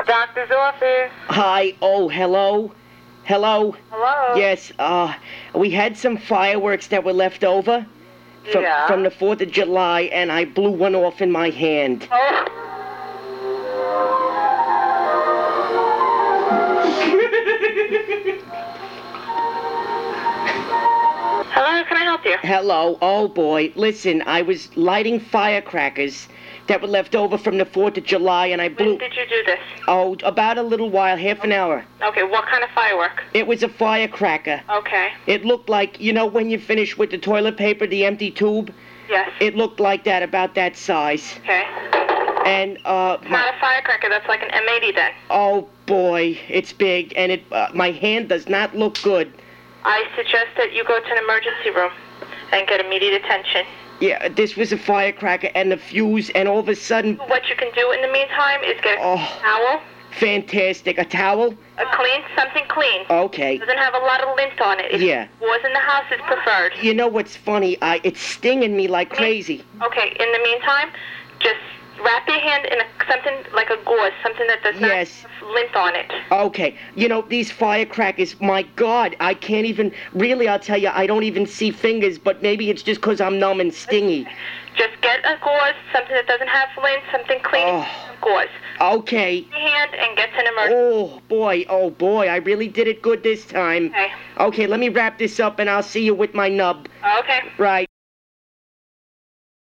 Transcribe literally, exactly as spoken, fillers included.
Doctor's office. Hi. Oh, hello. Hello. Hello? Yes. Uh, we had some fireworks that were left over from Yeah. from the Fourth of July, and I blew one off in my hand. Oh. Hello, can I help you? Hello. Oh boy. Listen, I was lighting firecrackers that were left over from the Fourth of July, and I blew. When did you do this? Oh, about a little while, half an hour. Okay, what kind of firework? It was a firecracker. Okay. It looked like, you know, when you finish with the toilet paper, the empty tube. Yes. It looked like that, about that size. Okay. And uh, It's my, not a firecracker, that's like an M eighty then. oh boy, it's big, and it uh, my hand does not look good. I suggest that you go to an emergency room and get immediate attention. Yeah, this was a firecracker and the fuse, and all of a sudden, What you can do in the meantime is get a Oh. towel, fantastic, a towel. a clean, something clean. Okay. Doesn't have a lot of lint on it. If Yeah. it was in the house, it's preferred. You know what's funny? I it's stinging me like crazy. Okay, in the meantime, just wrap your hand in a, something like a gauze, something that does not Yes. have lint on it. Okay, you know, these firecrackers, my God, I can't even, really, I'll tell you, I don't even see fingers, but maybe it's just 'cause I'm numb and stingy. Just get a gauze, something that doesn't have lint, something clean, Oh. gauze. Okay. Your hand and get to an emergency. Oh, boy, oh, boy, I really did it good this time. Okay. Okay, let me wrap this up, and I'll see you with my nub. Okay. Right.